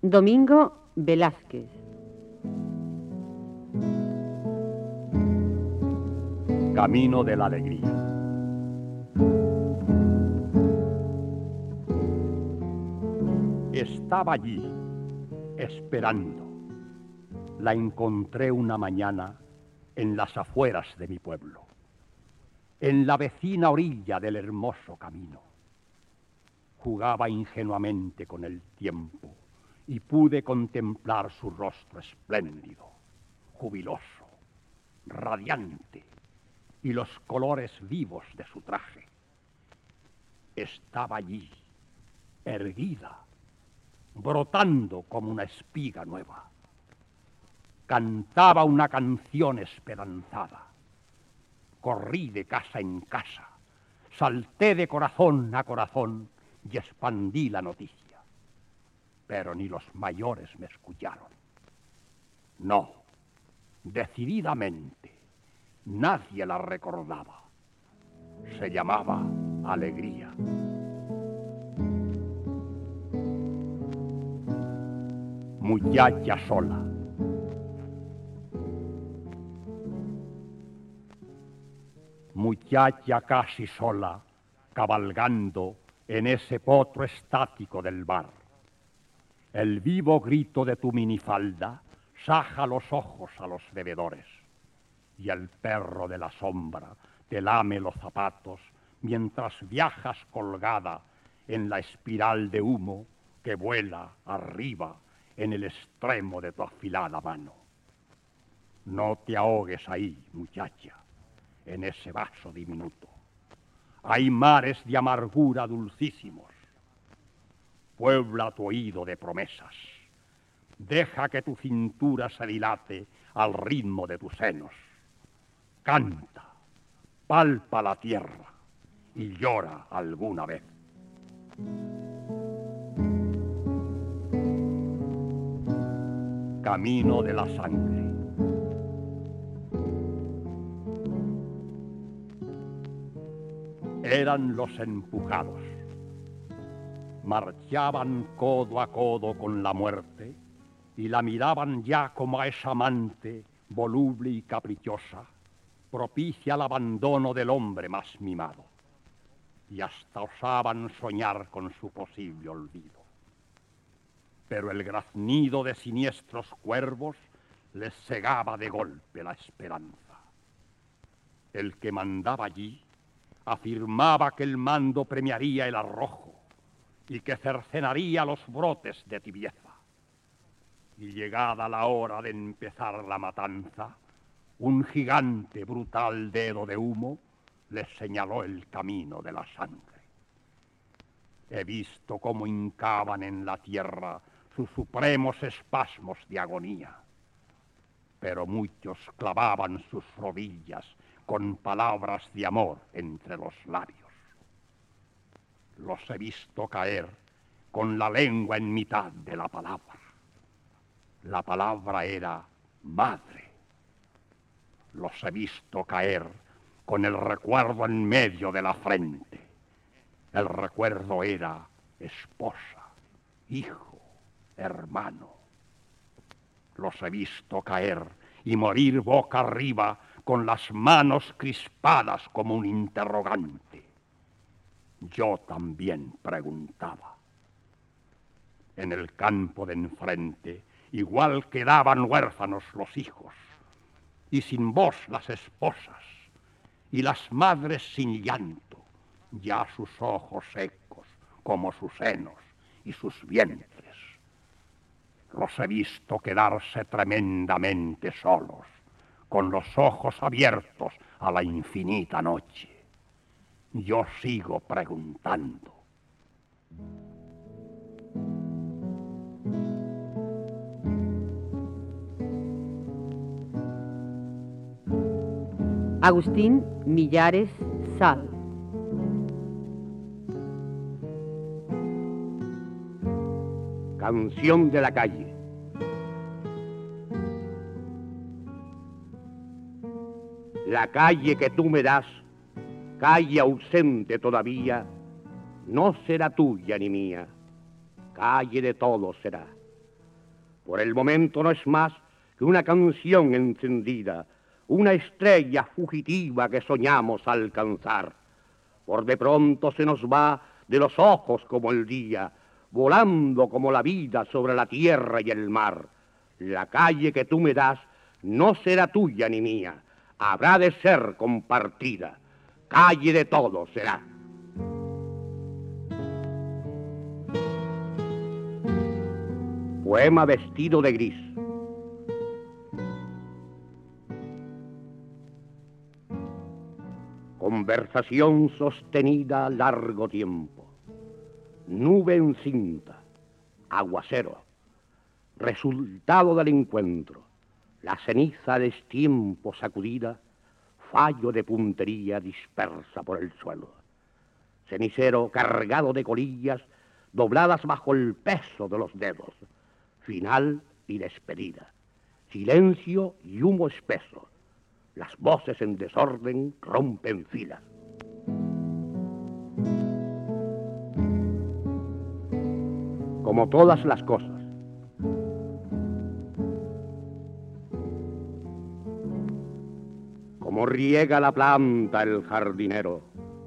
Domingo Velázquez. Camino de la alegría. Estaba allí, esperando. La encontré una mañana en las afueras de mi pueblo, en la vecina orilla del hermoso camino. Jugaba ingenuamente con el tiempo y pude contemplar su rostro espléndido, jubiloso, radiante, y los colores vivos de su traje. Estaba allí, erguida, brotando como una espiga nueva. Cantaba una canción esperanzada. Corrí de casa en casa, salté de corazón a corazón y expandí la noticia. Pero ni los mayores me escucharon. No, decididamente, nadie la recordaba. Se llamaba Alegría. Muchacha sola. Muchacha casi sola, cabalgando en ese potro estático del bar. El vivo grito de tu minifalda saja los ojos a los bebedores, y el perro de la sombra te lame los zapatos mientras viajas colgada en la espiral de humo que vuela arriba en el extremo de tu afilada mano. No te ahogues ahí, muchacha, en ese vaso diminuto. Hay mares de amargura dulcísimos. Puebla tu oído de promesas. Deja que tu cintura se dilate al ritmo de tus senos. Canta, palpa la tierra y llora alguna vez. Camino de la sangre. Eran los empujados. Marchaban codo a codo con la muerte y la miraban ya como a esa amante voluble y caprichosa, propicia al abandono del hombre más mimado, y hasta osaban soñar con su posible olvido. Pero el graznido de siniestros cuervos les cegaba de golpe la esperanza. El que mandaba allí afirmaba que el mando premiaría el arrojo y que cercenaría los brotes de tibieza. Y llegada la hora de empezar la matanza, un gigante brutal dedo de humo les señaló el camino de la sangre. He visto cómo hincaban en la tierra sus supremos espasmos de agonía, pero muchos clavaban sus rodillas con palabras de amor entre los labios. Los he visto caer con la lengua en mitad de la palabra. La palabra era madre. Los he visto caer con el recuerdo en medio de la frente. El recuerdo era esposa, hijo, hermano. Los he visto caer y morir boca arriba con las manos crispadas como un interrogante. Yo también preguntaba. En el campo de enfrente igual quedaban huérfanos los hijos, y sin voz las esposas, y las madres sin llanto, ya sus ojos secos como sus senos y sus vientres. Los he visto quedarse tremendamente solos, con los ojos abiertos a la infinita noche. Yo sigo preguntando. Agustín Millares Sal. Canción de la calle. La calle que tú me das, calle ausente todavía, no será tuya ni mía, calle de todos será. Por el momento no es más que una canción encendida, una estrella fugitiva que soñamos alcanzar. Por de pronto se nos va de los ojos como el día, volando como la vida sobre la tierra y el mar. La calle que tú me das no será tuya ni mía, habrá de ser compartida. Calle de todos será. Poema vestido de gris. Conversación sostenida largo tiempo. Nube en cinta. Aguacero. Resultado del encuentro. La ceniza de tiempo sacudida. Fallo de puntería dispersa por el suelo. Cenicero cargado de colillas dobladas bajo el peso de los dedos. Final y despedida. Silencio y humo espeso. Las voces en desorden rompen filas. Como todas las cosas. Como riega la planta el jardinero.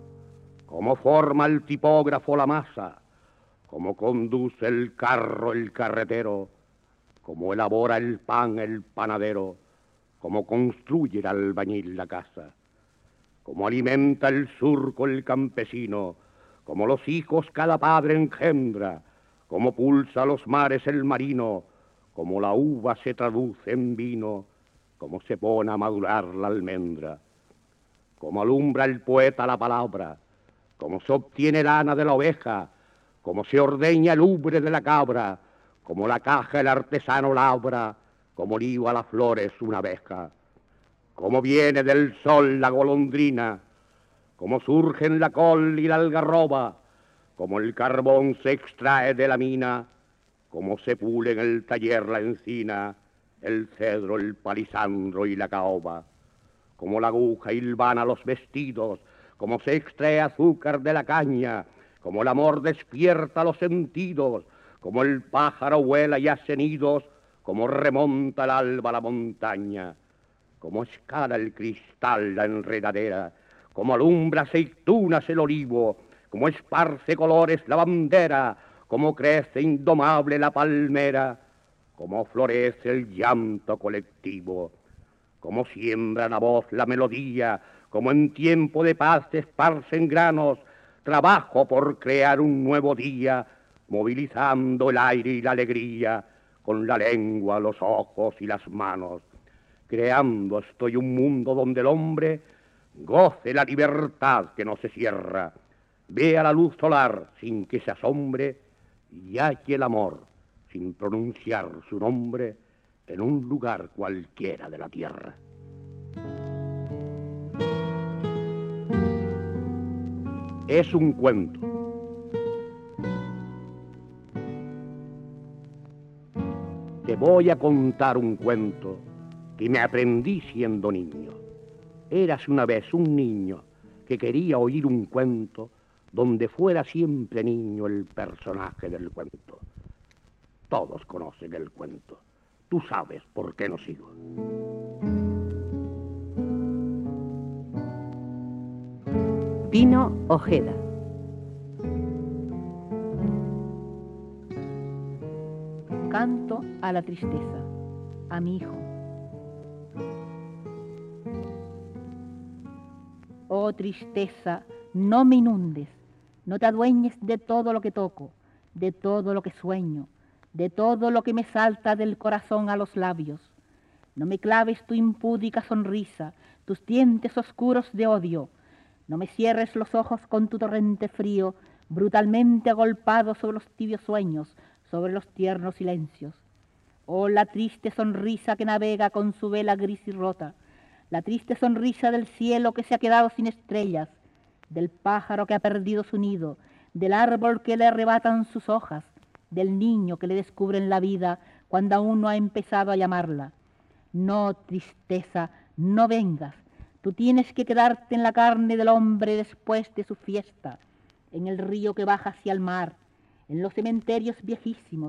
Como forma el tipógrafo la masa. Como conduce el carro el carretero. Como elabora el pan el panadero. Como construye el albañil la casa, como alimenta el surco el campesino, como los hijos cada padre engendra, como pulsa los mares el marino, como la uva se traduce en vino, como se pone a madurar la almendra, como alumbra el poeta la palabra, como se obtiene lana de la oveja, como se ordeña el ubre de la cabra, como la caja el artesano labra, como liba las flores una abeja, como viene del sol la golondrina, como surgen la col y la algarroba, como el carbón se extrae de la mina, como se pule en el taller la encina, el cedro, el palisandro y la caoba, como la aguja hilvana los vestidos, como se extrae azúcar de la caña, como el amor despierta los sentidos, como el pájaro vuela y hace nidos, como remonta el alba la montaña, como escala el cristal la enredadera, como alumbra aceitunas el olivo, como esparce colores la bandera, como crece indomable la palmera, como florece el llanto colectivo, como siembra la voz la melodía, como en tiempo de paz se esparcen granos, trabajo por crear un nuevo día, movilizando el aire y la alegría, con la lengua, los ojos y las manos. Creando estoy un mundo donde el hombre goce la libertad que no se cierra, vea la luz solar sin que se asombre y halle el amor sin pronunciar su nombre en un lugar cualquiera de la tierra. Es un cuento. Te voy a contar un cuento que me aprendí siendo niño. Érase una vez un niño que quería oír un cuento donde fuera siempre niño el personaje del cuento. Todos conocen el cuento. Tú sabes por qué no sigo. Pino Ojeda. Canto a la tristeza, a mi hijo. Oh tristeza, no me inundes, no te adueñes de todo lo que toco, de todo lo que sueño, de todo lo que me salta del corazón a los labios. No me claves tu impúdica sonrisa, tus dientes oscuros de odio. No me cierres los ojos con tu torrente frío, brutalmente agolpado sobre los tibios sueños, sobre los tiernos silencios. Oh, la triste sonrisa que navega con su vela gris y rota, la triste sonrisa del cielo que se ha quedado sin estrellas, del pájaro que ha perdido su nido, del árbol que le arrebatan sus hojas, del niño que le descubren la vida cuando aún no ha empezado a llamarla. No, tristeza, no vengas. Tú tienes que quedarte en la carne del hombre después de su fiesta, en el río que baja hacia el mar, en los cementerios viejísimos,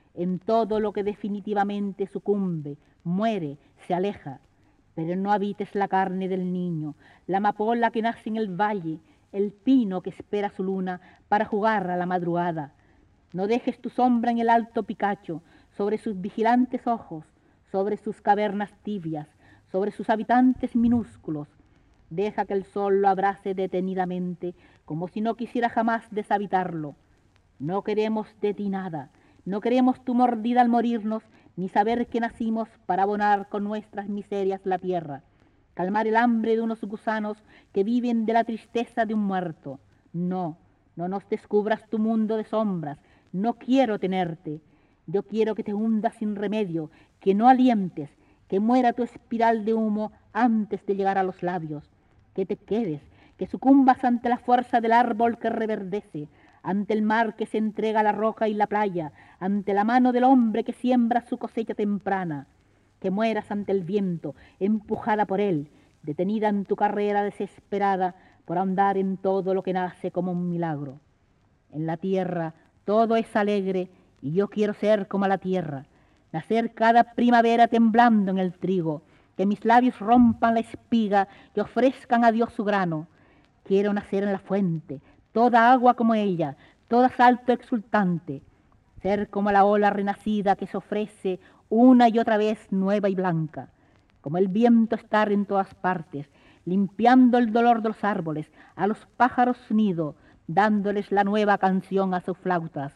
en todo lo que definitivamente sucumbe, muere, se aleja. Pero no habites la carne del niño, la amapola que nace en el valle, el pino que espera su luna para jugar a la madrugada. No dejes tu sombra en el alto picacho, sobre sus vigilantes ojos, sobre sus cavernas tibias, sobre sus habitantes minúsculos. Deja que el sol lo abrace detenidamente, como si no quisiera jamás deshabitarlo. No queremos de ti nada, no queremos tu mordida al morirnos, ni saber que nacimos para abonar con nuestras miserias la tierra, calmar el hambre de unos gusanos que viven de la tristeza de un muerto. No, no nos descubras tu mundo de sombras, no quiero tenerte. Yo quiero que te hundas sin remedio, que no alientes, que muera tu espiral de humo antes de llegar a los labios, que te quedes, que sucumbas ante la fuerza del árbol que reverdece, ante el mar que se entrega a la roca y la playa, ante la mano del hombre que siembra su cosecha temprana, que mueras ante el viento, empujada por él, detenida en tu carrera desesperada por andar en todo lo que nace como un milagro. En la tierra todo es alegre y yo quiero ser como la tierra, nacer cada primavera temblando en el trigo, que mis labios rompan la espiga y ofrezcan a Dios su grano. Quiero nacer en la fuente, toda agua como ella, toda salto exultante, ser como la ola renacida que se ofrece una y otra vez nueva y blanca, como el viento estar en todas partes, limpiando el dolor de los árboles, a los pájaros nido, dándoles la nueva canción a sus flautas.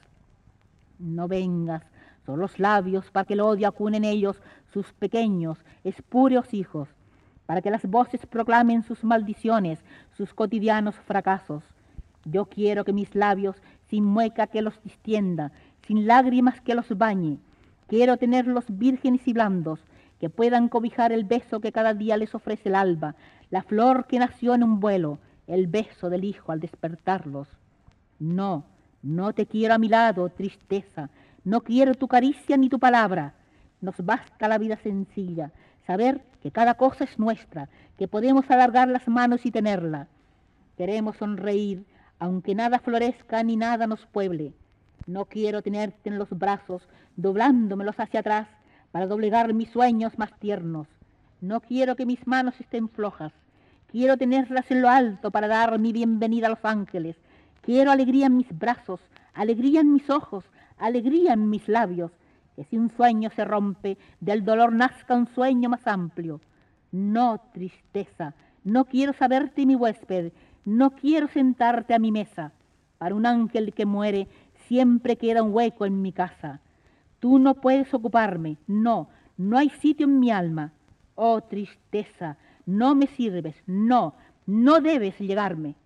No vengas, son los labios para que el odio acune en ellos sus pequeños, espúreos hijos, para que las voces proclamen sus maldiciones, sus cotidianos fracasos. Yo quiero que mis labios, sin mueca que los distienda, sin lágrimas que los bañe, quiero tenerlos vírgenes y blandos, que puedan cobijar el beso que cada día les ofrece el alba, la flor que nació en un vuelo, el beso del hijo al despertarlos. No, no te quiero a mi lado, tristeza, no quiero tu caricia ni tu palabra. Nos basta la vida sencilla, saber que cada cosa es nuestra, que podemos alargar las manos y tenerla. Queremos sonreír, aunque nada florezca ni nada nos pueble. No quiero tenerte en los brazos, doblándomelos hacia atrás, para doblegar mis sueños más tiernos. No quiero que mis manos estén flojas. Quiero tenerlas en lo alto para dar mi bienvenida a los ángeles. Quiero alegría en mis brazos, alegría en mis ojos, alegría en mis labios. Que si un sueño se rompe, del dolor nazca un sueño más amplio. No, tristeza, no quiero saberte mi huésped, no quiero sentarte a mi mesa. Para un ángel que muere, siempre queda un hueco en mi casa. Tú no puedes ocuparme, no, no hay sitio en mi alma. Oh, tristeza, no me sirves, no, no debes llegarme.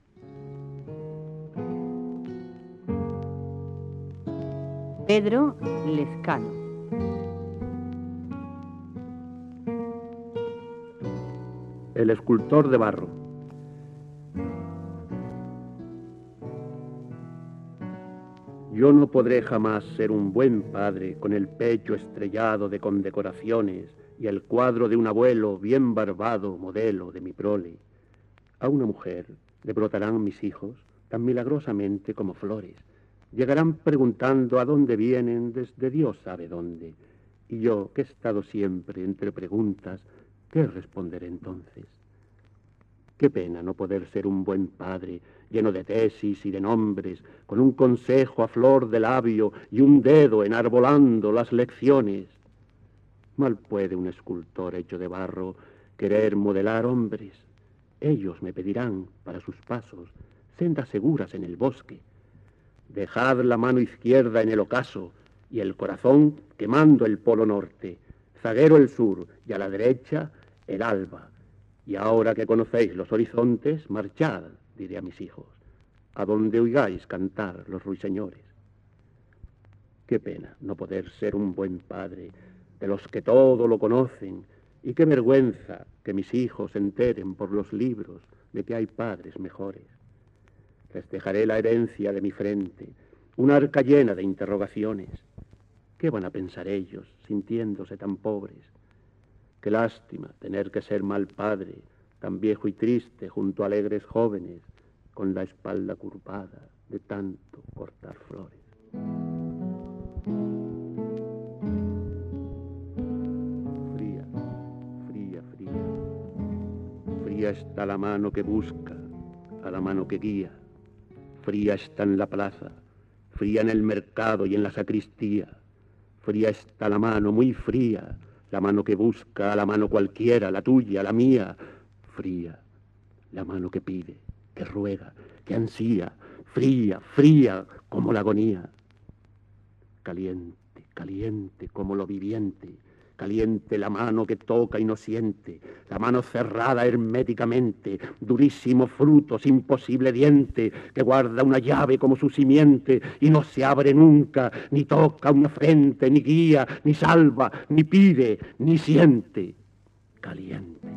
Pedro Lescano. El escultor de barro. Yo no podré jamás ser un buen padre con el pecho estrellado de condecoraciones y el cuadro de un abuelo bien barbado, modelo de mi prole. A una mujer le brotarán mis hijos tan milagrosamente como flores. Llegarán preguntando a dónde vienen desde Dios sabe dónde. Y yo, que he estado siempre entre preguntas, ¿qué responderé entonces? Qué pena no poder ser un buen padre, lleno de tesis y de nombres, con un consejo a flor de labio y un dedo enarbolando las lecciones. Mal puede un escultor hecho de barro querer modelar hombres. Ellos me pedirán, para sus pasos, sendas seguras en el bosque. Dejad la mano izquierda en el ocaso y el corazón quemando el polo norte, zaguero el sur y a la derecha el alba. Y ahora que conocéis los horizontes, marchad, diré a mis hijos, a donde oigáis cantar los ruiseñores. Qué pena no poder ser un buen padre, de los que todo lo conocen, y qué vergüenza que mis hijos se enteren por los libros de que hay padres mejores. Les dejaré la herencia de mi frente, una arca llena de interrogaciones. ¿Qué van a pensar ellos, sintiéndose tan pobres? Qué lástima tener que ser mal padre, tan viejo y triste junto a alegres jóvenes, con la espalda curvada de tanto cortar flores. Fría está la mano que busca, a la mano que guía. Fría está en la plaza, fría en el mercado y en la sacristía. Fría está la mano, muy fría, la mano que busca, a la mano cualquiera, la tuya, la mía. Fría, la mano que pide, que ruega, que ansía, fría, fría como la agonía. Caliente, caliente como lo viviente, caliente la mano que toca y no siente, la mano cerrada herméticamente, durísimo fruto, sin posible diente, que guarda una llave como su simiente y no se abre nunca, ni toca una frente, ni guía, ni salva, ni pide, ni siente. Caliente.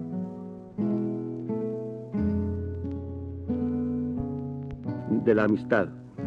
De la amistad.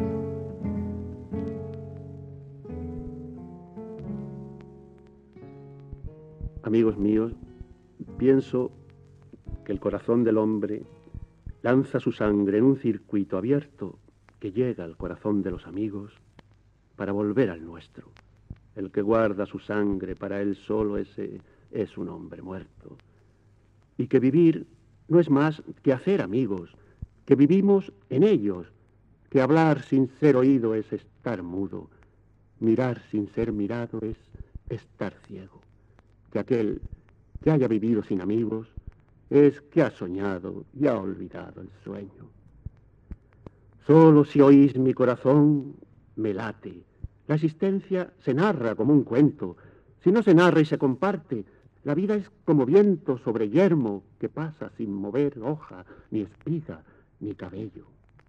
Amigos míos, pienso que el corazón del hombre lanza su sangre en un circuito abierto que llega al corazón de los amigos para volver al nuestro. El que guarda su sangre para él solo, ese es un hombre muerto. Y que vivir no es más que hacer amigos, que vivimos en ellos, que hablar sin ser oído es estar mudo, mirar sin ser mirado es estar ciego. Que aquel que haya vivido sin amigos es que ha soñado y ha olvidado el sueño. Solo si oís mi corazón, me late. La existencia se narra como un cuento. Si no se narra y se comparte, la vida es como viento sobre yermo que pasa sin mover hoja, ni espiga, ni cabello.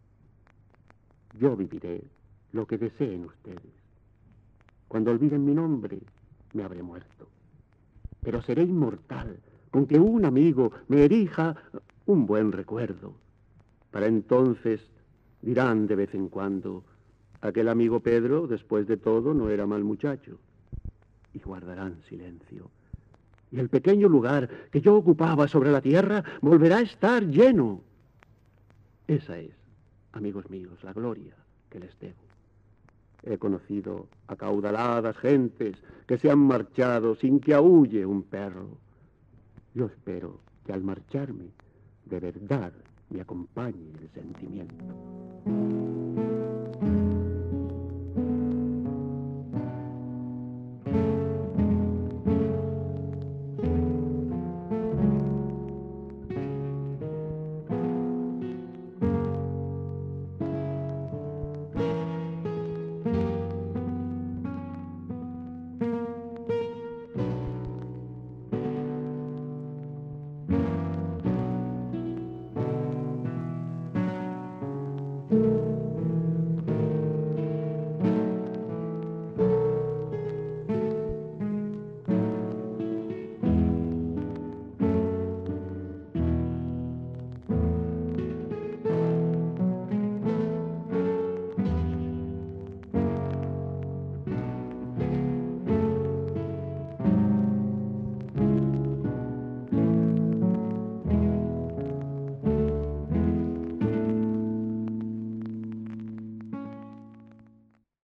Yo viviré lo que deseen ustedes. Cuando olviden mi nombre, me habré muerto. Pero seré inmortal, con que un amigo me erija un buen recuerdo. Para entonces dirán de vez en cuando, aquel amigo Pedro, después de todo, no era mal muchacho. Y guardarán silencio. Y el pequeño lugar que yo ocupaba sobre la tierra volverá a estar lleno. Esa es, amigos míos, la gloria que les debo. He conocido acaudaladas gentes que se han marchado sin que aúlle un perro. Yo espero que al marcharme, de verdad, me acompañe el sentimiento.